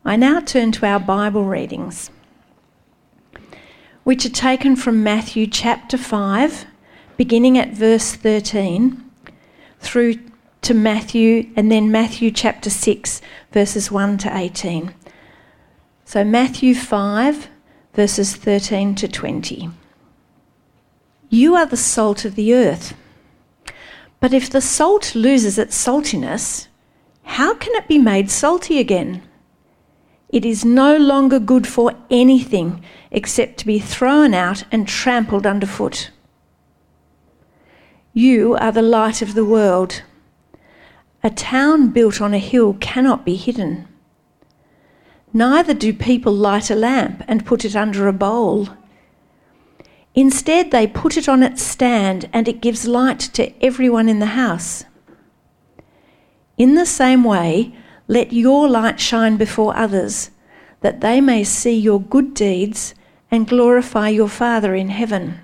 I now turn to our Bible readings, which are taken from Matthew chapter 5, beginning at verse 13, through to Matthew chapter 6, verses 1 to 18. So Matthew 5, verses 13 to 20. You are the salt of the earth. But if the salt loses its saltiness, how can it be made salty again? It is no longer good for anything except to be thrown out and trampled underfoot. You are the light of the world. A town built on a hill cannot be hidden. Neither do people light a lamp and put it under a bowl. Instead, they put it on its stand, and it gives light to everyone in the house. In the same way, let your light shine before others, that they may see your good deeds and glorify your Father in heaven.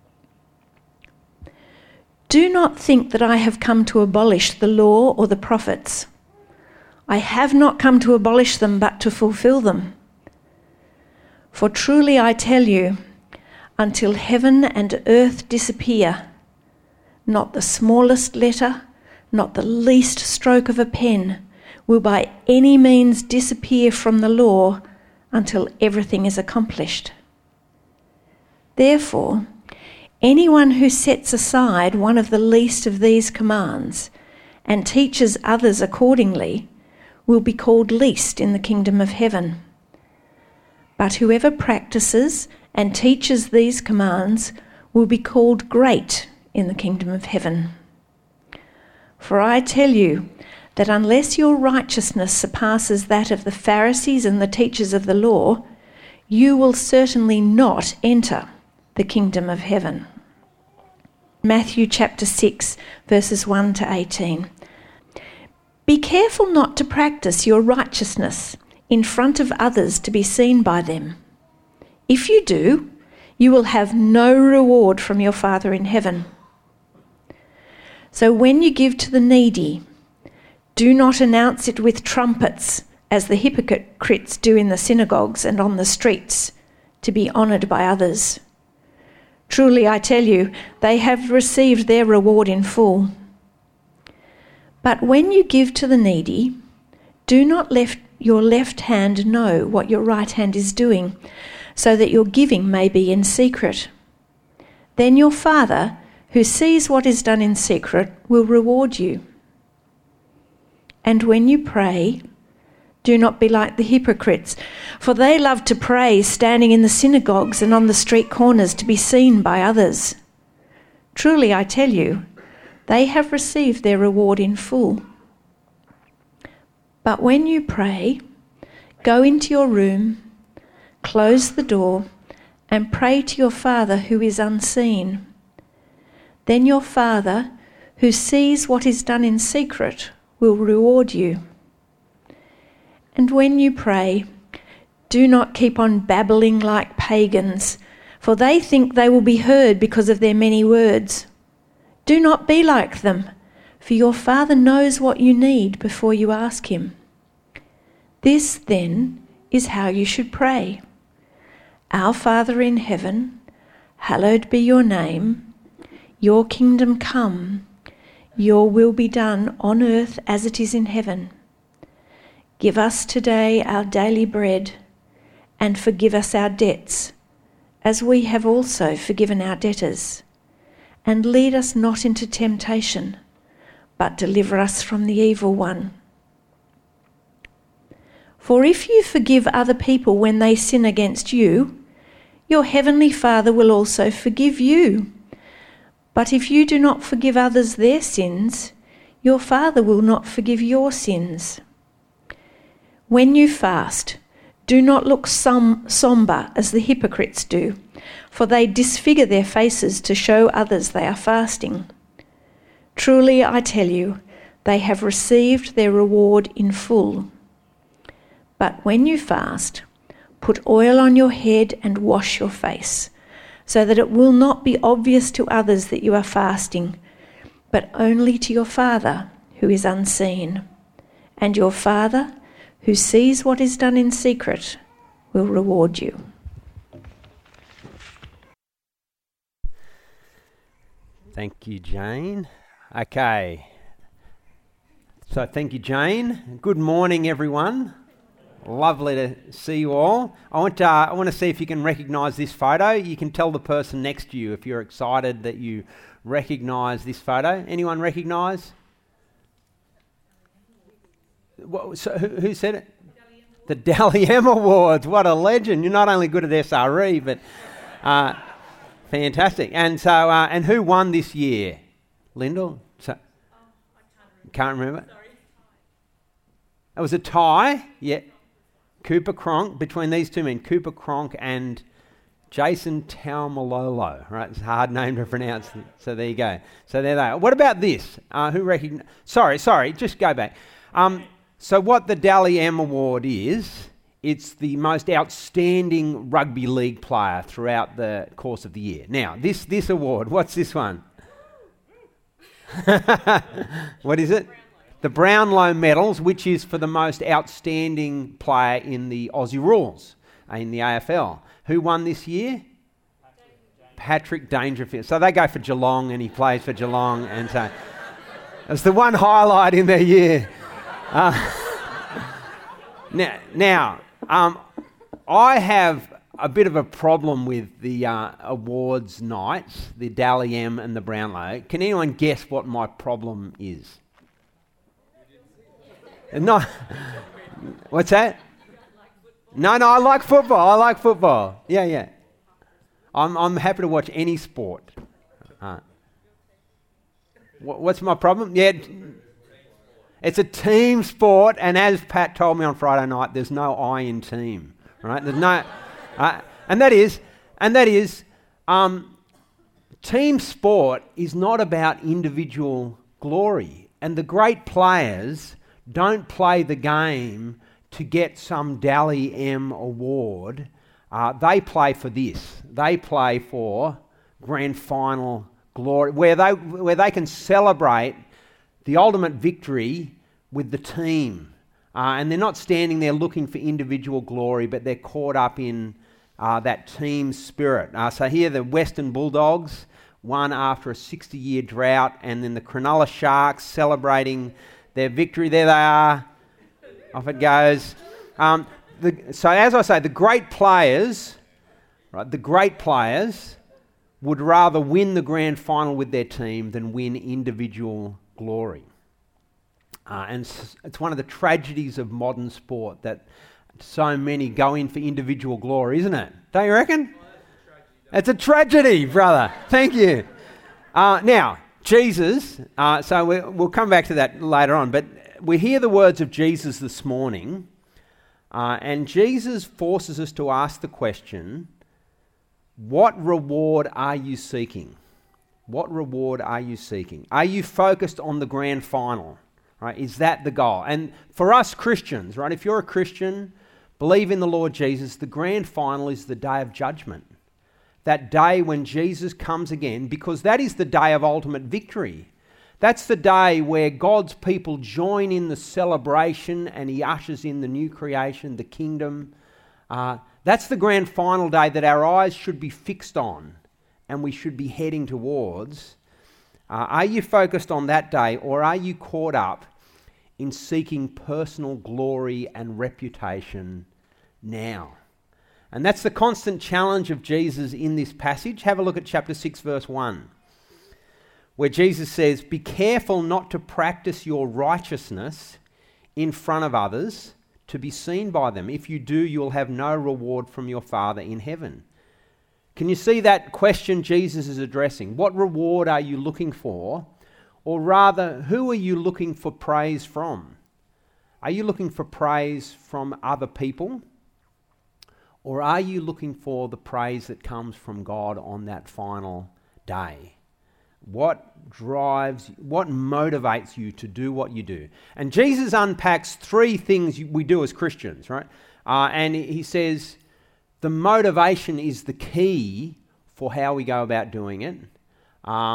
Do not think that I have come to abolish the law or the prophets. I have not come to abolish them, but to fulfill them. For truly I tell you, until heaven and earth disappear, not the smallest letter, not the least stroke of a pen will by any means disappear from the law until everything is accomplished. Therefore, anyone who sets aside one of the least of these commands and teaches others accordingly will be called least in the kingdom of heaven. But whoever practices and teaches these commands will be called great in the kingdom of heaven. For I tell you that unless your righteousness surpasses that of the Pharisees and the teachers of the law, you will certainly not enter the kingdom of heaven. Matthew chapter 6, verses 1 to 18. Be careful not to practice your righteousness in front of others to be seen by them. If you do, you will have no reward from your Father in heaven. So when you give to the needy, do not announce it with trumpets, as the hypocrites do in the synagogues and on the streets, to be honoured by others. Truly, I tell you, they have received their reward in full. But when you give to the needy, do not let your left hand know what your right hand is doing, so that your giving may be in secret. Then your Father, who sees what is done in secret, will reward you. And when you pray, do not be like the hypocrites, for they love to pray standing in the synagogues and on the street corners to be seen by others. Truly, I tell you, they have received their reward in full. But when you pray, go into your room, close the door, and pray to your Father who is unseen. Then your Father, who sees what is done in secret, will reward you. And when you pray, do not keep on babbling like pagans, for they think they will be heard because of their many words. Do not be like them, for your Father knows what you need before you ask him. This, then, is how you should pray. Our Father in heaven, hallowed be your name. Your kingdom come. Your will be done on earth as it is in heaven. Give us today our daily bread, and forgive us our debts, as we have also forgiven our debtors. And lead us not into temptation, but deliver us from the evil one. For if you forgive other people when they sin against you, your heavenly Father will also forgive you. But if you do not forgive others their sins, your Father will not forgive your sins. When you fast, do not look sombre as the hypocrites do, for they disfigure their faces to show others they are fasting. Truly, I tell you, they have received their reward in full. But when you fast, put oil on your head and wash your face, so that it will not be obvious to others that you are fasting, but only to your Father who is unseen. And your Father, who sees what is done in secret, will reward you. Thank you, Jane. Okay. So thank you, Jane. Good morning, everyone. Lovely to see you all. I want to see if you can recognise this photo. You can tell the person next to you if you're excited that you recognise this photo. Anyone recognise? So who said it? The Dally M Awards. What a legend. You're not only good at SRE, but fantastic. And so, and who won this year? Lyndall? Can't remember. It was a tie. Yeah. Cooper Cronk, between these two men, Cooper Cronk and Jason Taumalolo. Right, it's a hard name to pronounce. So there you go. So there they are. What about this? Who recognise? Sorry, just go back. So what the Dally M Award is, it's the most outstanding rugby league player throughout the course of the year. Now, this award, what's this one? What is it? The Brownlow Medals, which is for the most outstanding player in the Aussie Rules, in the AFL. Who won this year? Patrick Dangerfield. So they go for Geelong, and he plays for Geelong, and so it's the one highlight in their year. Now, I have a bit of a problem with the awards nights, the Dally M and the Brownlow. Can anyone guess what my problem is? No. What's that? No, I like football. Yeah. I'm happy to watch any sport. What's my problem? Yeah. It's a team sport, and as Pat told me on Friday night, there's no I in team, right? There's no, and that is, team sport is not about individual glory, and the great players don't play the game to get some Dally M award. They play for this. They play for grand final glory, where they can celebrate the ultimate victory with the team. And they're not standing there looking for individual glory, but they're caught up in that team spirit. So here the Western Bulldogs won after a 60-year drought, and then the Cronulla Sharks celebrating their victory. There they are. Off it goes. So as I say, the great players would rather win the grand final with their team than win individual glory. And it's one of the tragedies of modern sport that so many go in for individual glory, isn't it? Don't you reckon? It's a tragedy, brother. Thank you. Now, Jesus, so we'll come back to that later on, but we hear the words of Jesus this morning, and Jesus forces us to ask the question, what reward are you seeking? What reward are you seeking? Are you focused on the grand final? Right? Is that the goal? And for us Christians, right, if you're a Christian, believe in the Lord Jesus, the grand final is the day of judgment. That day when Jesus comes again, because that is the day of ultimate victory. That's the day where God's people join in the celebration and he ushers in the new creation, the kingdom. That's the grand final day that our eyes should be fixed on and we should be heading towards. Are you focused on that day, or are you caught up in seeking personal glory and reputation now? And that's the constant challenge of Jesus in this passage. Have a look at chapter 6, verse 1, where Jesus says, "Be careful not to practice your righteousness in front of others to be seen by them. If you do, you'll have no reward from your Father in heaven." Can you see that question Jesus is addressing? What reward are you looking for? Or rather, who are you looking for praise from? Are you looking for praise from other people? Or are you looking for the praise that comes from God on that final day? What motivates you to do what you do? And Jesus unpacks three things we do as Christians, right? And he says the motivation is the key for how we go about doing it.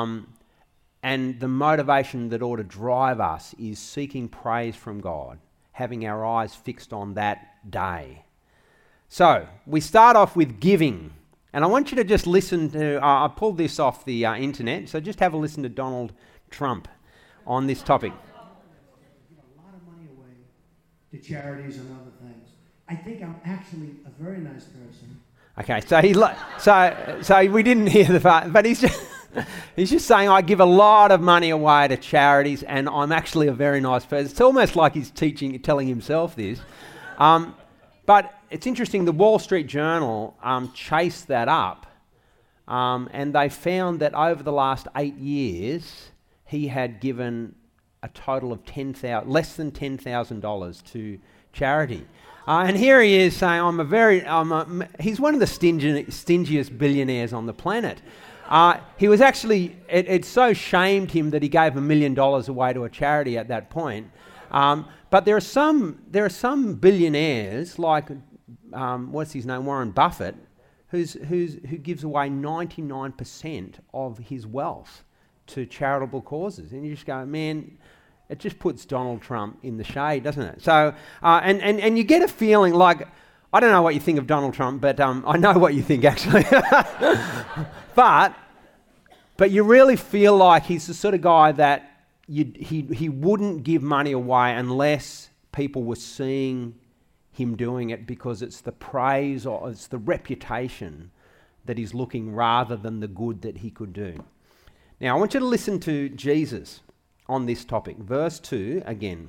And the motivation that ought to drive us is seeking praise from God. having our eyes fixed on that day. So, we start off with giving. And I want you to just listen to, I pulled this off the internet, so just have a listen to Donald Trump on this topic. Give a lot of money away to charities and other things. I think I'm actually a very nice person. Okay, so we didn't hear the part, but he's just saying I give a lot of money away to charities, and I'm actually a very nice person. It's almost like he's telling himself this. But it's interesting. The Wall Street Journal chased that up, and they found that over the last 8 years, he had given a total of less than $10,000 to charity. And here he is saying, he's one of the stingiest billionaires on the planet. He was actually, it so shamed him that he gave $1 million away to a charity at that point. But there are some billionaires like, what's his name, Warren Buffett, who gives away 99% of his wealth to charitable causes. And you just go, man, it just puts Donald Trump in the shade, doesn't it? So, and you get a feeling like, I don't know what you think of Donald Trump, but I know what you think actually. But you really feel like he's the sort of guy that he wouldn't give money away unless people were seeing him doing it, because it's the praise or it's the reputation that he's looking rather than the good that he could do. Now, I want you to listen to Jesus on this topic. Verse 2 again.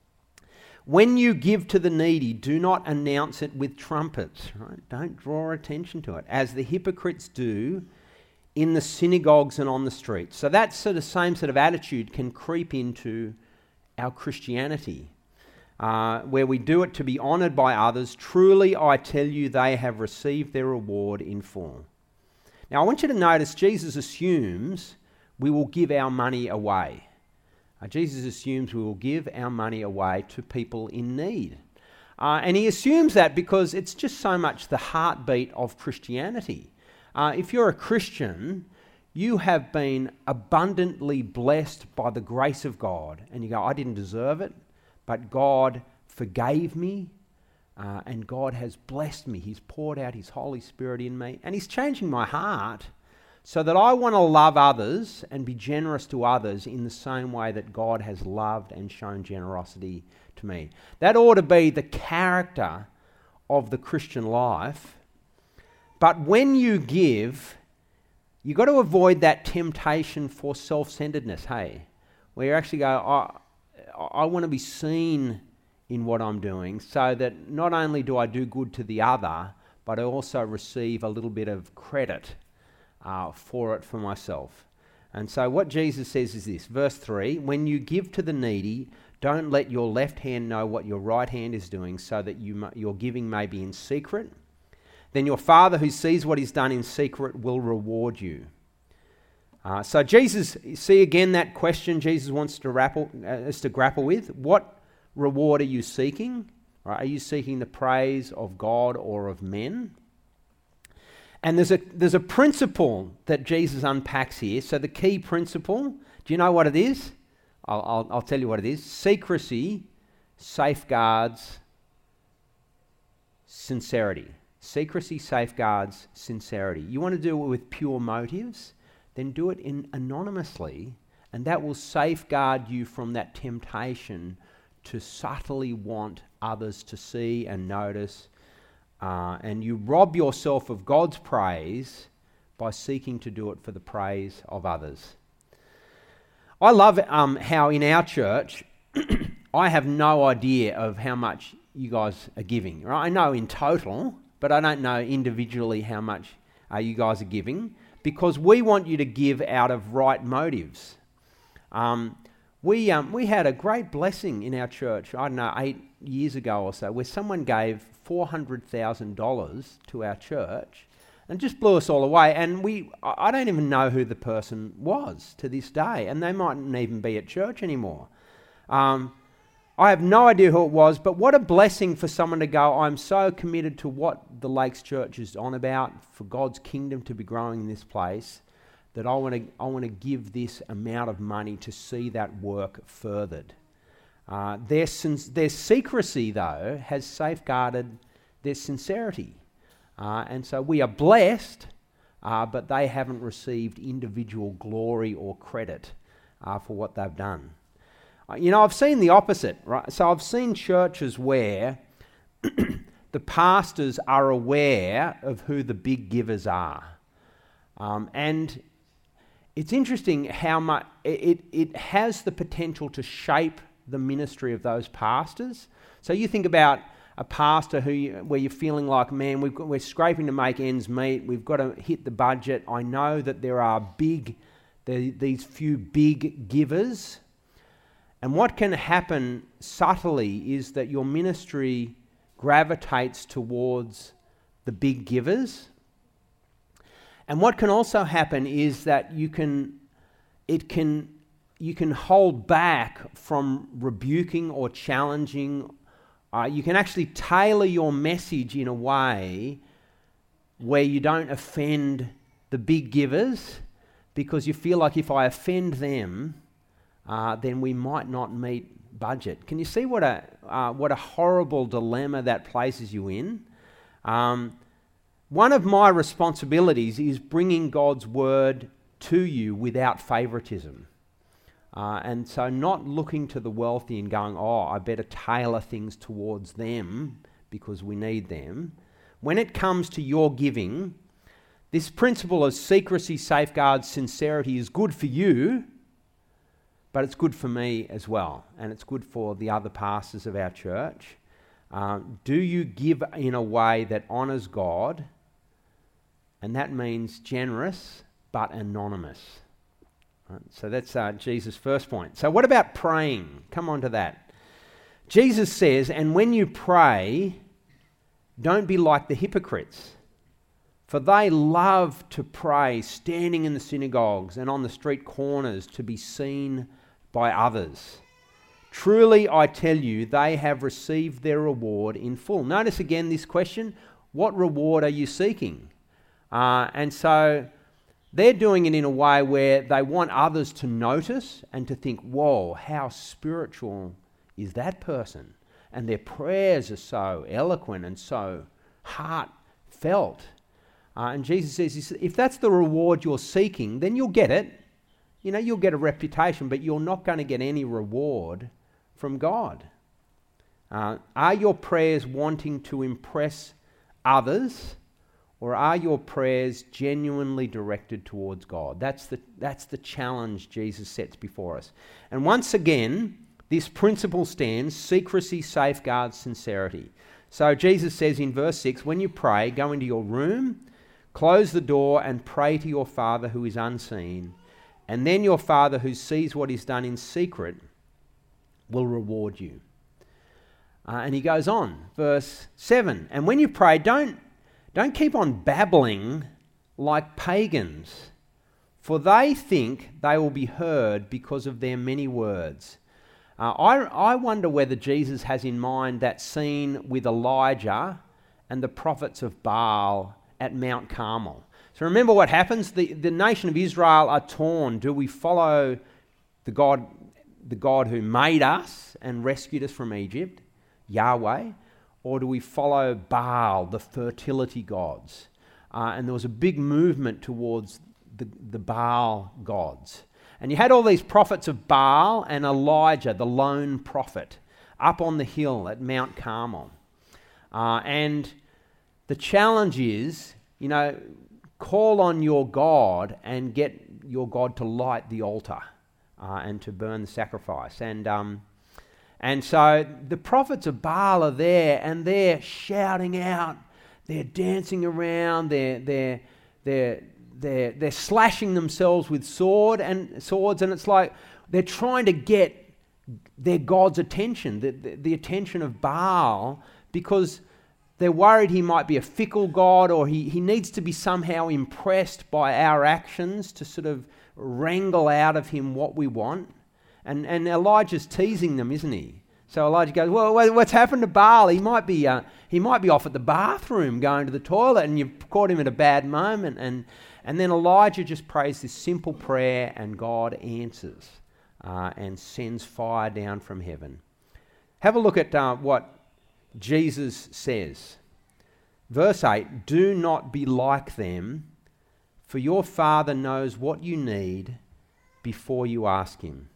When you give to the needy, do not announce it with trumpets. Right? Don't draw attention to it, as the hypocrites do in the synagogues and on the streets. So that same sort of attitude can creep into our Christianity, where we do it to be honoured by others. Truly, I tell you, they have received their reward in full. Now, I want you to notice Jesus assumes we will give our money away. Jesus assumes we will give our money away to people in need. And he assumes that because it's just so much the heartbeat of Christianity. If you're a Christian, you have been abundantly blessed by the grace of God. And you go, I didn't deserve it, but God forgave me, and God has blessed me. He's poured out His Holy Spirit in me, and He's changing my heart so that I want to love others and be generous to others in the same way that God has loved and shown generosity to me. That ought to be the character of the Christian life. But when you give, you've got to avoid that temptation for self-centeredness, hey? Where you actually go, I want to be seen in what I'm doing, so that not only do I do good to the other, but I also receive a little bit of credit for it for myself. And so what Jesus says is this, verse 3, when you give to the needy, don't let your left hand know what your right hand is doing, so that your giving may be in secret. Then your Father who sees what is done in secret will reward you. So Jesus, see again that question Jesus wants us to grapple with. What reward are you seeking? Right? Are you seeking the praise of God or of men? And there's a principle that Jesus unpacks here. So the key principle, do you know what it is? I'll tell you what it is. Secrecy safeguards sincerity. Secrecy safeguards sincerity. You want to do it with pure motives? Then do it anonymously, and that will safeguard you from that temptation to subtly want others to see and notice. And you rob yourself of God's praise by seeking to do it for the praise of others. I love how in our church, I have no idea of how much you guys are giving. Right? I know in total, but I don't know individually how much you guys are giving, because we want you to give out of right motives. We had a great blessing in our church, I don't know, 8 years ago or so, where someone gave $400,000 to our church and just blew us all away. And I don't even know who the person was to this day, and they mightn't even be at church anymore. I have no idea who it was, but what a blessing for someone to go, I'm so committed to what the Lakes Church is on about, for God's kingdom to be growing in this place, that I want to give this amount of money to see that work furthered. Their secrecy, though, has safeguarded their sincerity. And so we are blessed, but they haven't received individual glory or credit for what they've done. I've seen the opposite, right? So I've seen churches where the pastors are aware of who the big givers are. And it's interesting how much it has the potential to shape the ministry of those pastors. So you think about a pastor where you're feeling like, man, we're scraping to make ends meet. We've got to hit the budget. I know that there are these few big givers. And what can happen subtly is that your ministry gravitates towards the big givers. And what can also happen is that you can hold back from rebuking or challenging. You can actually tailor your message in a way where you don't offend the big givers, because you feel like if I offend them, then we might not meet budget. Can you see what a horrible dilemma that places you in? One of my responsibilities is bringing God's word to you without favoritism. And so not looking to the wealthy and going, I better tailor things towards them because we need them. When it comes to your giving, this principle of secrecy safeguards sincerity is good for you, but it's good for me as well, and it's good for the other pastors of our church. Do you give in a way that honours God? And that means generous but anonymous. Right, so that's Jesus' first point. So what about praying? Come on to that. Jesus says, and when you pray, don't be like the hypocrites, for they love to pray standing in the synagogues and on the street corners to be seen by others. Truly, I tell you, they have received their reward in full. Notice again this question, what reward are you seeking? And so they're doing it in a way where they want others to notice and to think, whoa, how spiritual is that person? And their prayers are so eloquent and so heartfelt. And Jesus says, if that's the reward you're seeking, then you'll get it. You'll get a reputation, but you're not going to get any reward from God. Are your prayers wanting to impress others, or are your prayers genuinely directed towards God? That's the challenge Jesus sets before us. And once again, this principle stands: secrecy safeguards sincerity. So Jesus says in verse 6, when you pray, go into your room, close the door and pray to your Father who is unseen, and then your Father who sees what is done in secret will reward you. And he goes on, verse 7, and when you pray, don't keep on babbling like pagans, for they think they will be heard because of their many words. I wonder whether Jesus has in mind that scene with Elijah and the prophets of Baal at Mount Carmel. So remember what happens? The nation of Israel are torn. Do we follow the God who made us and rescued us from Egypt, Yahweh, or do we follow Baal, the fertility gods? And there was a big movement towards the Baal gods. And you had all these prophets of Baal and Elijah, the lone prophet, up on the hill at Mount Carmel. And the challenge is, call on your God and get your God to light the altar and to burn the sacrifice. And so the prophets of Baal are there, and they're shouting out, they're dancing around, they're slashing themselves with swords, and it's like they're trying to get their God's attention, the attention of Baal, because they're worried he might be a fickle God, or he needs to be somehow impressed by our actions to sort of wrangle out of him what we want. And Elijah's teasing them, isn't he? So Elijah goes, well, what's happened to Baal? He might be off at the bathroom going to the toilet, and you've caught him at a bad moment. And then Elijah just prays this simple prayer, and God answers and sends fire down from heaven. Have a look at what Jesus says. Verse 8, do not be like them, for your Father knows what you need before you ask him.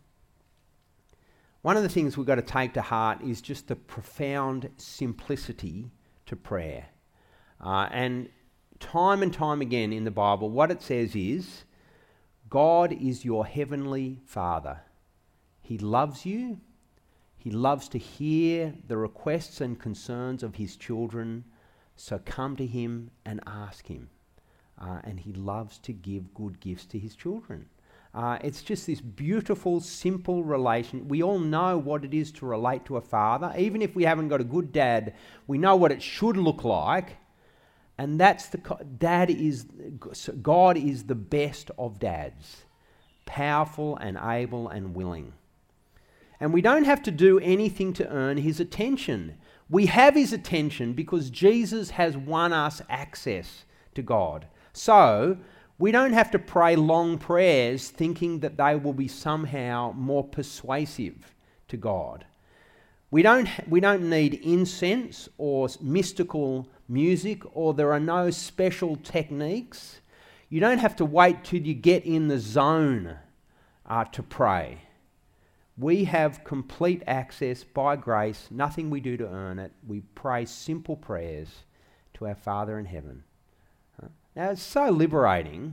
One of the things we've got to take to heart is just the profound simplicity to prayer. And time again in the Bible, what it says is, God is your heavenly Father. He loves you. He loves to hear the requests and concerns of his children. So come to him and ask him. And he loves to give good gifts to his children. It's just this beautiful, simple relation. We all know what it is to relate to a father. Even if we haven't got a good dad, we know what it should look like. And that's God is the best of dads. Powerful and able and willing. And we don't have to do anything to earn his attention. We have his attention because Jesus has won us access to God. So, we don't have to pray long prayers thinking that they will be somehow more persuasive to God. We don't need incense or mystical music, or there are no special techniques. You don't have to wait till you get in the zone to pray. We have complete access by grace, nothing we do to earn it. We pray simple prayers to our Father in heaven. Now, it's so liberating,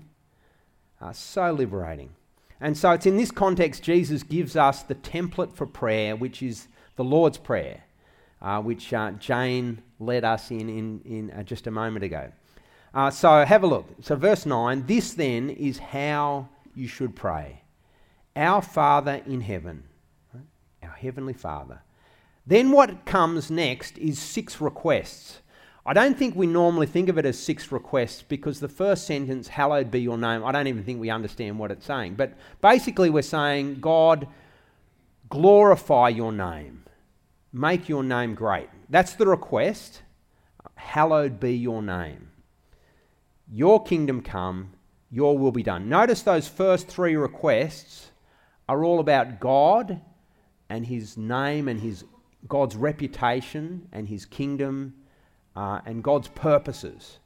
so liberating. And so it's in this context Jesus gives us the template for prayer, which is the Lord's Prayer, which Jane led us in just a moment ago. So have a look. So verse 9, this then is how you should pray. Our Father in heaven, right? Our Heavenly Father. Then what comes next is 6 requests. I don't think we normally think of it as 6 requests because the first sentence, hallowed be your name, I don't even think we understand what it's saying. But basically we're saying, God, glorify your name. Make your name great. That's the request. Hallowed be your name. Your kingdom come, your will be done. Notice those first 3 requests are all about God and his name and God's reputation and his kingdom and God's purposes.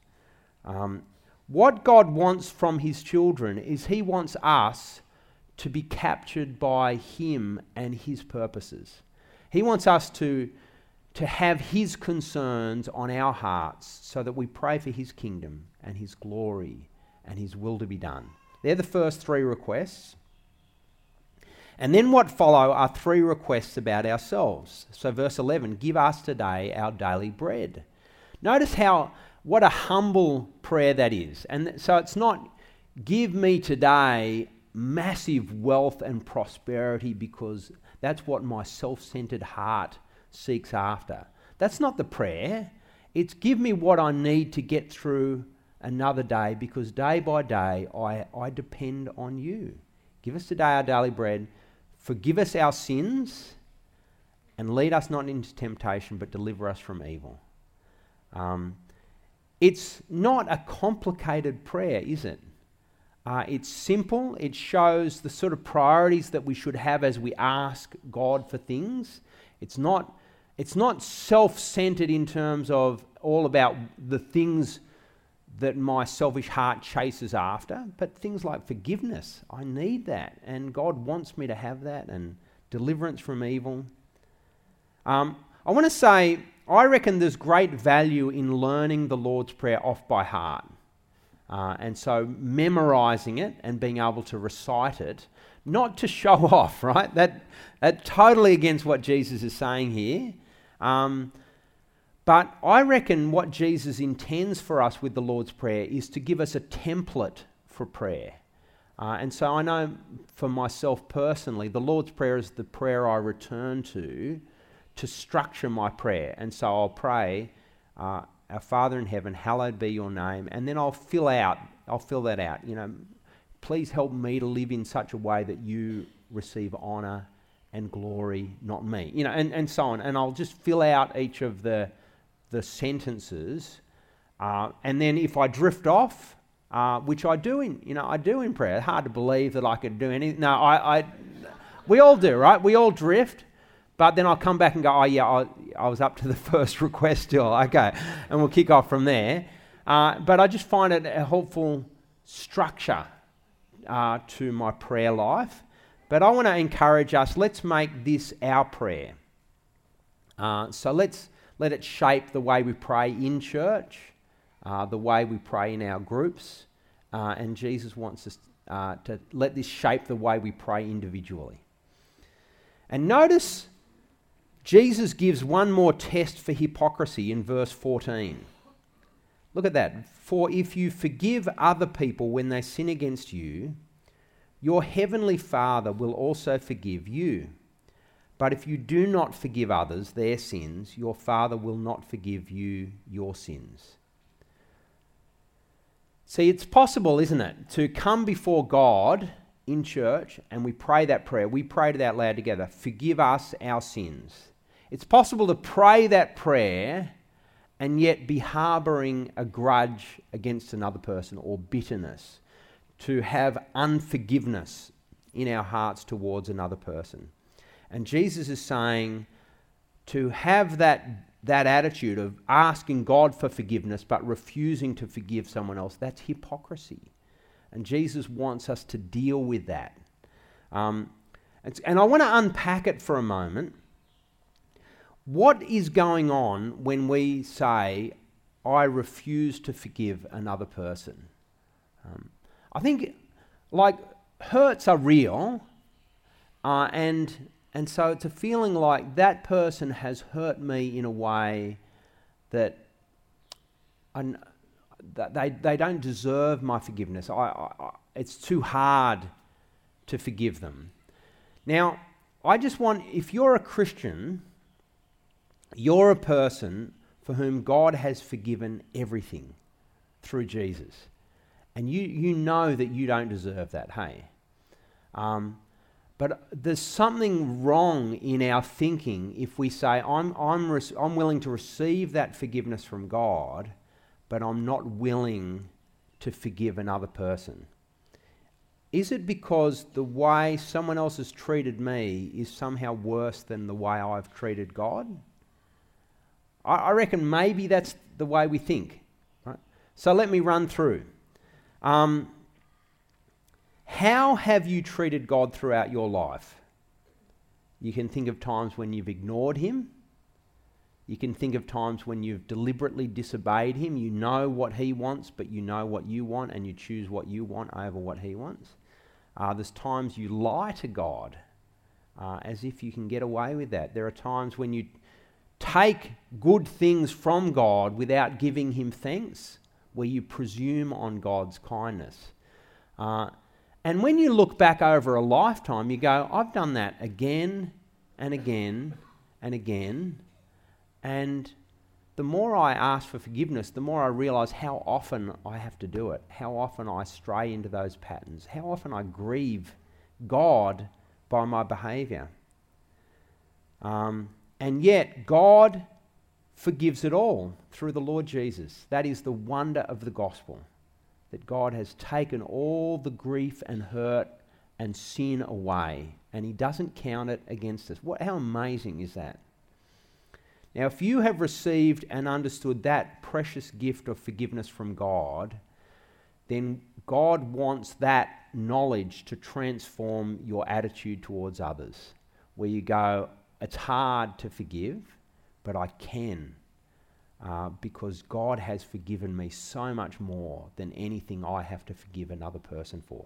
What God wants from his children is he wants us to be captured by him and his purposes. He wants us to have his concerns on our hearts so that we pray for his kingdom and his glory and his will to be done. They're the first 3 requests. And then what follow are 3 requests about ourselves. So verse 11, give us today our daily bread. Notice what a humble prayer that is. And so it's not give me today massive wealth and prosperity because that's what my self-centered heart seeks after. That's not the prayer. It's give me what I need to get through another day because day by day I depend on you. Give us today our daily bread. Forgive us our sins and lead us not into temptation but deliver us from evil. It's not a complicated prayer, is it? It's simple. It shows the sort of priorities that we should have as we ask God for things. It's not self-centered in terms of all about the things that my selfish heart chases after, but things like forgiveness. I need that, and God wants me to have that, and deliverance from evil. I want to say, I reckon there's great value in learning the Lord's Prayer off by heart. And so memorising it and being able to recite it, not to show off, right? That's totally against what Jesus is saying here. But I reckon what Jesus intends for us with the Lord's Prayer is to give us a template for prayer. And so I know for myself personally, the Lord's Prayer is the prayer I return to structure my prayer. And so I'll pray, our Father in heaven, hallowed be your name. And then I'll fill that out. Please help me to live in such a way that you receive honour and glory, not me. And so on. And I'll just fill out each of the sentences. And then if I drift off, which I do in prayer. It's hard to believe that I could do anything. No, we all do, right? We all drift. But then I'll come back and go, oh yeah, I was up to the first request still. Okay, and we'll kick off from there. But I just find it a helpful structure to my prayer life. But I want to encourage us, let's make this our prayer. So let's let it shape the way we pray in church, the way we pray in our groups, and Jesus wants us to let this shape the way we pray individually. And notice Jesus gives one more test for hypocrisy in verse 14. Look at that. For if you forgive other people when they sin against you, your heavenly Father will also forgive you. But if you do not forgive others their sins, your Father will not forgive you your sins. See, it's possible, isn't it, to come before God in church and we pray that prayer. We prayed it out loud together. Forgive us our sins. It's possible to pray that prayer and yet be harbouring a grudge against another person or bitterness, to have unforgiveness in our hearts towards another person. And Jesus is saying to have that attitude of asking God for forgiveness but refusing to forgive someone else, that's hypocrisy. And Jesus wants us to deal with that. And I want to unpack it for a moment. What is going on when we say, I refuse to forgive another person? I think, hurts are real, and so it's a feeling like that person has hurt me in a way that they don't deserve my forgiveness. It's too hard to forgive them. Now, I just want, if you're a Christian, you're a person for whom God has forgiven everything through Jesus. And you know that you don't deserve that, hey? But there's something wrong in our thinking if we say, I'm willing to receive that forgiveness from God, but I'm not willing to forgive another person. Is it because the way someone else has treated me is somehow worse than the way I've treated God? I reckon maybe that's the way we think. Right? So let me run through. How have you treated God throughout your life? You can think of times when you've ignored him. You can think of times when you've deliberately disobeyed him. You know what he wants, but you know what you want, and you choose what you want over what he wants. There's times you lie to God as if you can get away with that. There are times when you take good things from God without giving him thanks, where you presume on God's kindness. And when you look back over a lifetime, you go, I've done that again and again and again. And the more I ask for forgiveness, the more I realise how often I have to do it, how often I stray into those patterns, how often I grieve God by my behaviour. And yet God forgives it all through the Lord Jesus. That is the wonder of the gospel, that God has taken all the grief and hurt and sin away, and he doesn't count it against us. How amazing is that? Now, if you have received and understood that precious gift of forgiveness from God, then God wants that knowledge to transform your attitude towards others, where you go, it's hard to forgive, but I can, because God has forgiven me so much more than anything I have to forgive another person for.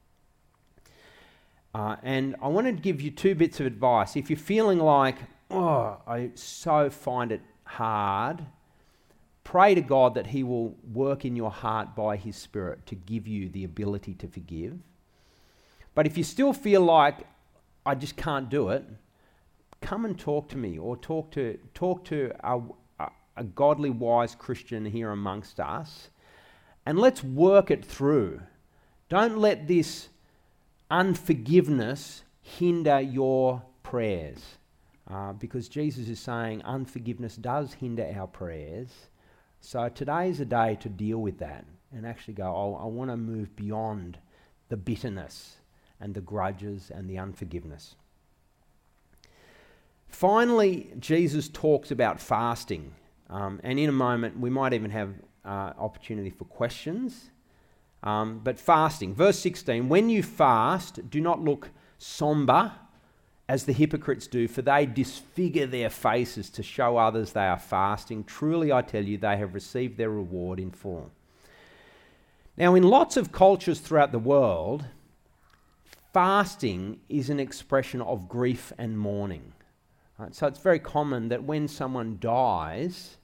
And I want to give you two bits of advice. If you're feeling like, I so find it hard, pray to God that he will work in your heart by his Spirit to give you the ability to forgive. But if you still feel like, I just can't do it, come and talk to me, or talk to a godly, wise Christian here amongst us, and let's work it through. Don't let this unforgiveness hinder your prayers, because Jesus is saying unforgiveness does hinder our prayers. So today is a day to deal with that and actually go, I want to move beyond the bitterness and the grudges and the unforgiveness. Finally, Jesus talks about fasting. And in a moment, we might even have opportunity for questions. But fasting. Verse 16, when you fast, do not look somber as the hypocrites do, for they disfigure their faces to show others they are fasting. Truly, I tell you, they have received their reward in full. Now, in lots of cultures throughout the world, fasting is an expression of grief and mourning. Right? So it's very common that when someone dies,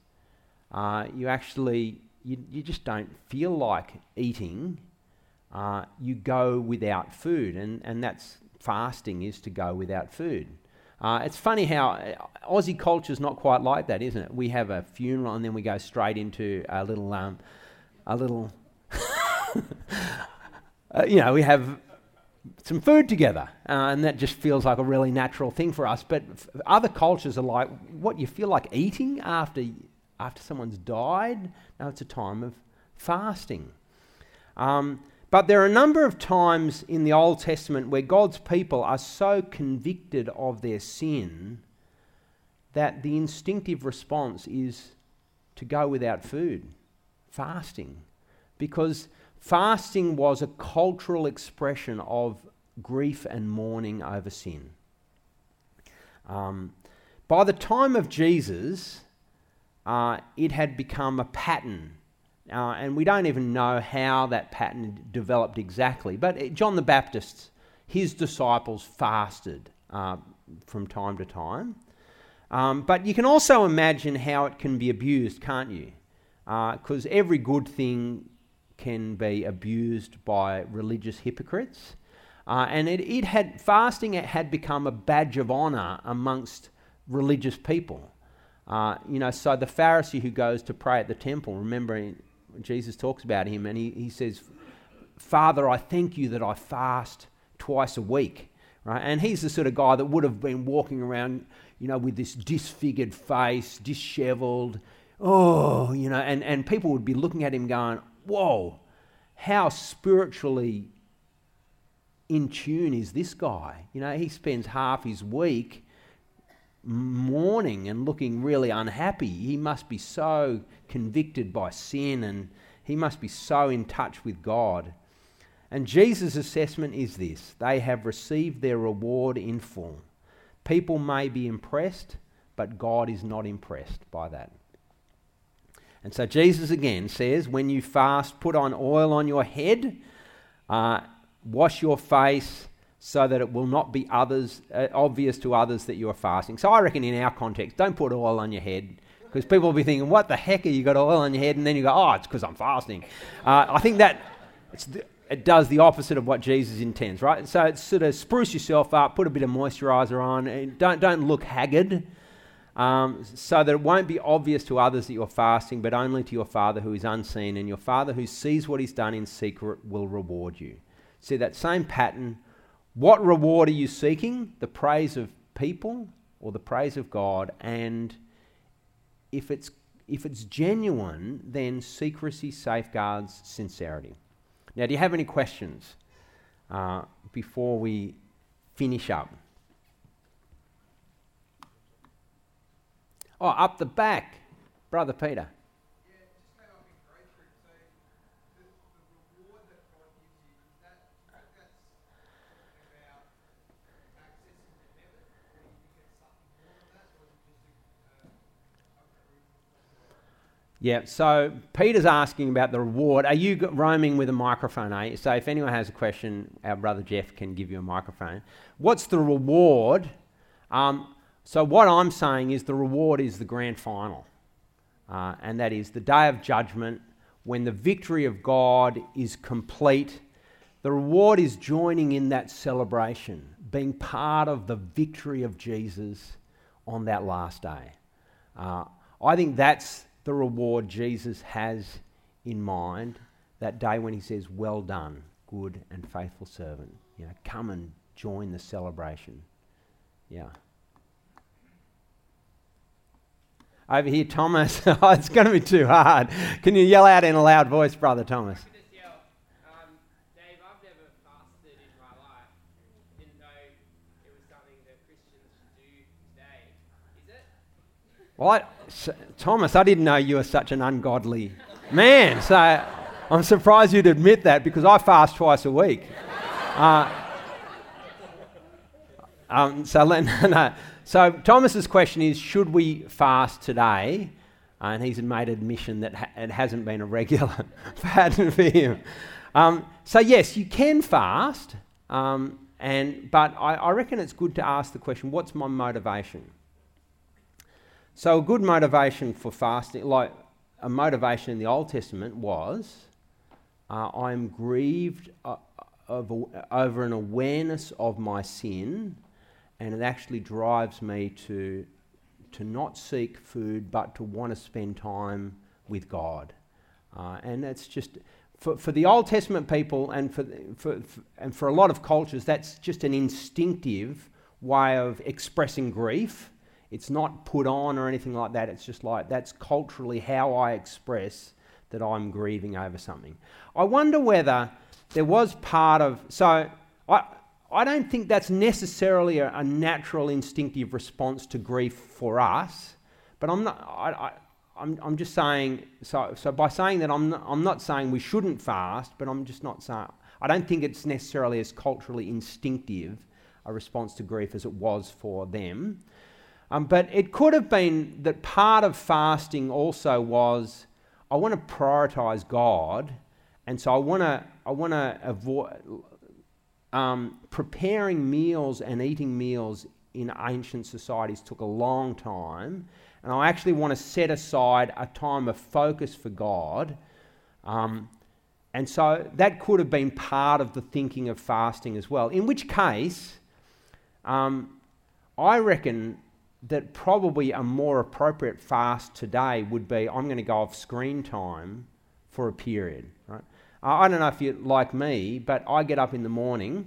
you just don't feel like eating. You go without food, and that's fasting, is to go without food. It's funny how Aussie culture's not quite like that, isn't it? We have a funeral and then we go straight into a little we have some food together, and that just feels like a really natural thing for us. But other cultures are like, what, you feel like eating after someone's died? No, it's a time of fasting. But there are a number of times in the Old Testament where God's people are so convicted of their sin that the instinctive response is to go without food, fasting. Because fasting was a cultural expression of grief and mourning over sin. By the time of Jesus, it had become a pattern. And we don't even know how that pattern developed exactly. But John the Baptist, his disciples fasted from time to time. But you can also imagine how it can be abused, can't you? Because every good thing can be abused by religious hypocrites. And fasting had become a badge of honour amongst religious people. So the Pharisee who goes to pray at the temple, remember Jesus talks about him and he says, Father, I thank you that I fast twice a week. Right? And he's the sort of guy that would have been walking around, with this disfigured face, dishevelled, and people would be looking at him going, whoa, how spiritually in tune is this guy? He spends half his week mourning and looking really unhappy. He must be so convicted by sin, and he must be so in touch with God. And Jesus' assessment is this: they have received their reward in full. People may be impressed, but God is not impressed by that. And so Jesus again says, when you fast, put on oil on your head, wash your face, so that it will not be obvious to others that you are fasting. So I reckon in our context, don't put oil on your head, because people will be thinking, what the heck have you got oil on your head? And then you go, oh, it's because I'm fasting. I think that it does the opposite of what Jesus intends, right? So it's sort of spruce yourself up, put a bit of moisturiser on, and don't look haggard, so that it won't be obvious to others that you're fasting, but only to your Father who is unseen, and your Father who sees what is done in secret will reward you. See that same pattern. What reward are you seeking? The praise of people or the praise of God? And if it's genuine, then secrecy safeguards sincerity. Now, do you have any questions before we finish up? Oh, up the back, Brother Peter. Yeah, so Peter's asking about the reward. Are you roaming with a microphone, eh? So if anyone has a question, our brother Jeff can give you a microphone. What's the reward? So what I'm saying is the reward is the grand final. And that is the day of judgment, when the victory of God is complete. The reward is joining in that celebration, being part of the victory of Jesus on that last day. I think that's the reward Jesus has in mind, that day when he says, well done, good and faithful servant. Come and join the celebration. Yeah. Over here, Thomas. Oh, it's going to be too hard. Can you yell out in a loud voice, Brother Thomas? Dave, I've never fasted in my life. Didn't know it was something that Christians should do today. Well, Thomas, I didn't know you were such an ungodly man. So I'm surprised you'd admit that because I fast twice a week. So Thomas's question is, should we fast today? And he's made an admission that it hasn't been a regular pattern for him. So yes, you can fast, but I reckon it's good to ask the question, what's my motivation? So a good motivation for fasting, like a motivation in the Old Testament was, I'm grieved over an awareness of my sin, and it actually drives me to not seek food, but to want to spend time with God. And that's just, for the Old Testament people and for a lot of cultures, that's just an instinctive way of expressing grief. It's not put on or anything like that. It's just like, that's culturally how I express that I'm grieving over something. I wonder whether there was part of, so I don't think that's necessarily a natural instinctive response to grief for us, but I'm just saying, so by saying that I'm not saying we shouldn't fast, but I'm just not saying, I don't think it's necessarily as culturally instinctive a response to grief as it was for them. But it could have been that part of fasting also was, I want to prioritise God, and so I want to avoid preparing meals and eating meals in ancient societies took a long time, and I actually want to set aside a time of focus for God. And so that could have been part of the thinking of fasting as well. In which case, I reckon that probably a more appropriate fast today would be, I'm going to go off screen time for a period. Right? I don't know if you're like me, but I get up in the morning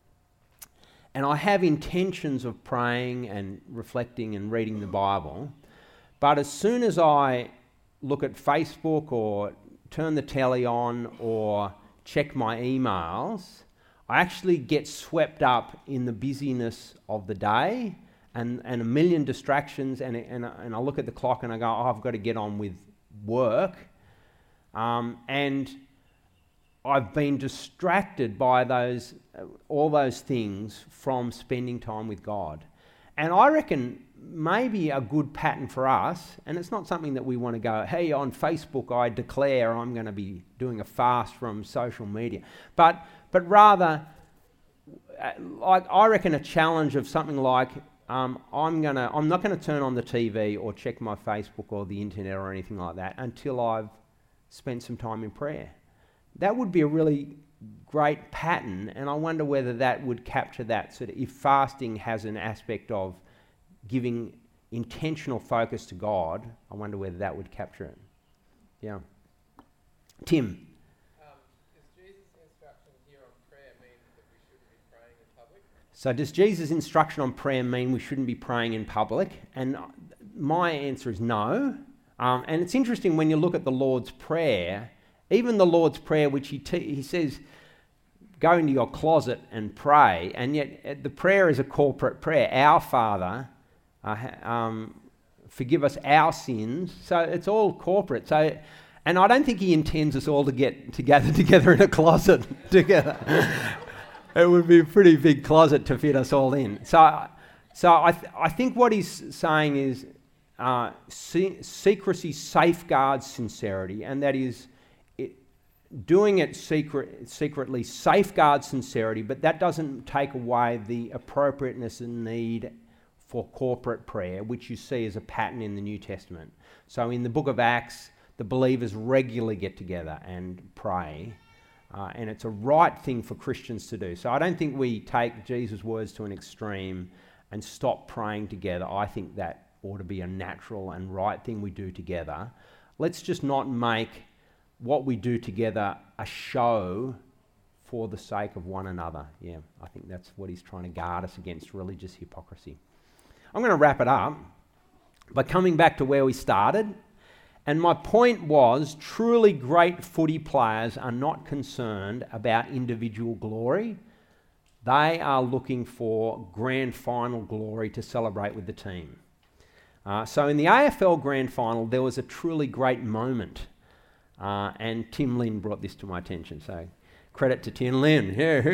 and I have intentions of praying and reflecting and reading the Bible, but as soon as I look at Facebook or turn the telly on or check my emails, I actually get swept up in the busyness of the day and a million distractions, and I look at the clock and I go, oh, I've got to get on with work. And I've been distracted by all those things from spending time with God. And I reckon maybe a good pattern for us, and it's not something that we want to go, hey, on Facebook I declare I'm going to be doing a fast from social media, but rather, like, I reckon a challenge of something like, I'm not going to turn on the TV or check my Facebook or the internet or anything like that until I've spent some time in prayer. That would be a really great pattern, and I wonder whether that would capture that. So that if fasting has an aspect of giving intentional focus to God, I wonder whether that would capture it. Yeah. Tim? So does Jesus' instruction on prayer mean we shouldn't be praying in public? And my answer is no. And it's interesting when you look at the Lord's Prayer, even the Lord's Prayer, which he says, go into your closet and pray, and yet the prayer is a corporate prayer. Our Father, forgive us our sins. So it's all corporate. So, and I don't think he intends us all to get together in a closet together. It would be a pretty big closet to fit us all in. So I think what he's saying is secrecy safeguards sincerity, and that is doing it secretly safeguards sincerity, but that doesn't take away the appropriateness and need for corporate prayer, which you see as a pattern in the New Testament. So in the book of Acts, the believers regularly get together and pray. And it's a right thing for Christians to do. So I don't think we take Jesus' words to an extreme and stop praying together. I think that ought to be a natural and right thing we do together. Let's just not make what we do together a show for the sake of one another. Yeah, I think that's what he's trying to guard us against, religious hypocrisy. I'm going to wrap it up by coming back to where we started. And my point was, truly great footy players are not concerned about individual glory. They are looking for grand final glory to celebrate with the team. So in the AFL Grand Final, there was a truly great moment. And Tim Lynn brought this to my attention. So credit to Tim Lynn.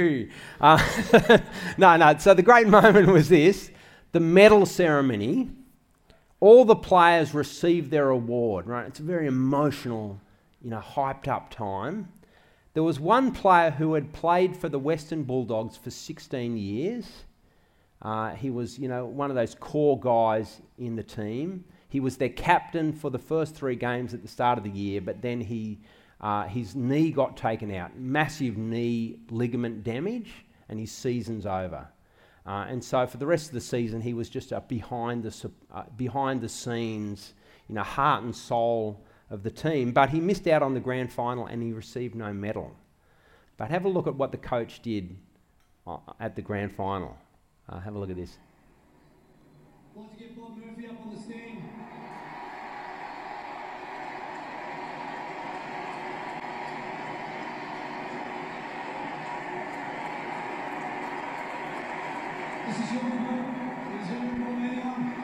No. So the great moment was this. The medal ceremony. All the players received their award, right? It's a very emotional, hyped up time. There was one player who had played for the Western Bulldogs for 16 years. He was, one of those core guys in the team. He was their captain for the first 3 games at the start of the year, but then his knee got taken out. Massive knee ligament damage, and his season's over. And so for the rest of the season, he was just a behind the scenes, heart and soul of the team. But he missed out on the grand final and he received no medal. But have a look at what the coach did at the grand final. Have a look at this. I'd like to get Bob Murphy up on the stand. This is your report. Is your report anyone?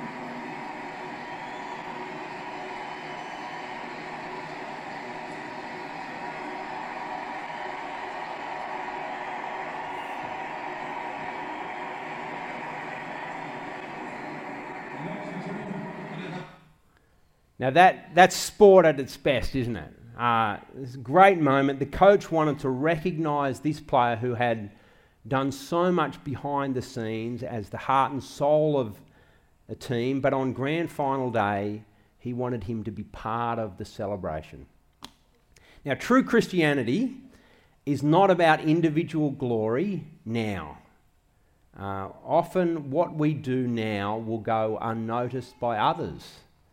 Now that's sport at its best, isn't it? It's a great moment. The coach wanted to recognise this player who had done so much behind the scenes as the heart and soul of a team, but on grand final day, he wanted him to be part of the celebration. Now, true Christianity is not about individual glory now. Often what we do now will go unnoticed by others.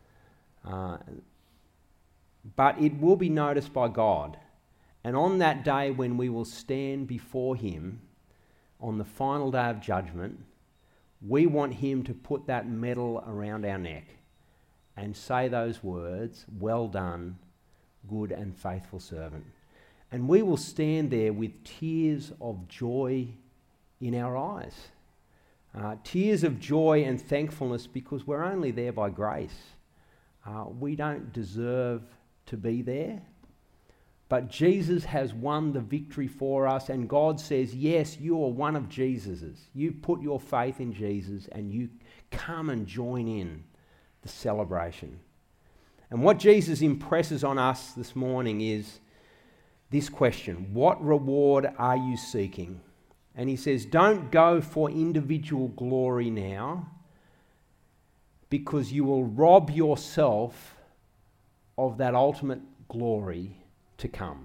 But it will be noticed by God. And on that day when we will stand before him, on the final day of judgment, we want him to put that medal around our neck and say those words, "Well done, good and faithful servant." And we will stand there with tears of joy in our eyes. Tears of joy and thankfulness because we're only there by grace. We don't deserve to be there. But Jesus has won the victory for us, and God says, yes, you are one of Jesus's. You put your faith in Jesus and you come and join in the celebration. And what Jesus impresses on us this morning is this question: what reward are you seeking? And he says, don't go for individual glory now, because you will rob yourself of that ultimate glory to come.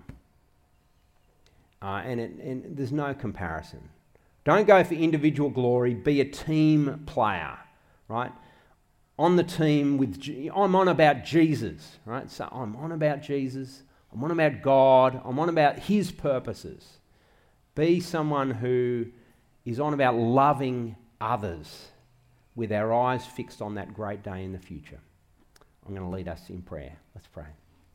And there's no comparison. Don't go for individual glory, be a team player, right? On the team I'm on about Jesus, right? So I'm on about Jesus, I'm on about God, I'm on about his purposes. Be someone who is on about loving others with our eyes fixed on that great day in the future. I'm going to lead us in prayer. Let's pray.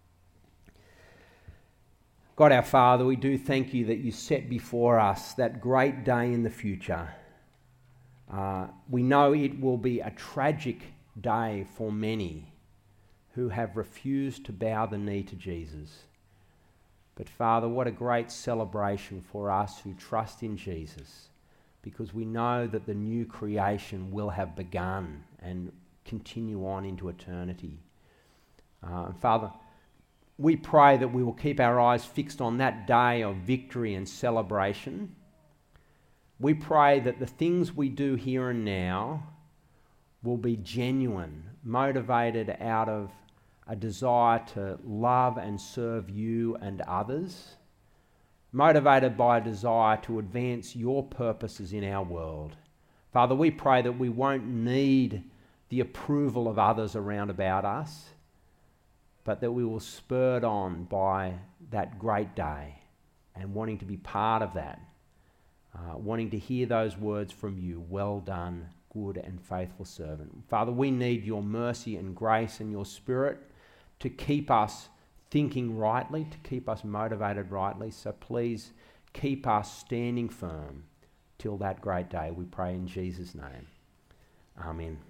God our Father, we do thank you that you set before us that great day in the future. We know it will be a tragic day for many who have refused to bow the knee to Jesus. But Father, what a great celebration for us who trust in Jesus, because we know that the new creation will have begun and continue on into eternity. Father, we pray that we will keep our eyes fixed on that day of victory and celebration. We pray that the things we do here and now will be genuine, motivated out of a desire to love and serve you and others, motivated by a desire to advance your purposes in our world. Father, we pray that we won't need the approval of others around about us, but that we will spurred on by that great day and wanting to be part of that, wanting to hear those words from you, "Well done, good and faithful servant." Father, we need your mercy and grace and your Spirit to keep us thinking rightly, to keep us motivated rightly. So please keep us standing firm till that great day. We pray in Jesus' name. Amen.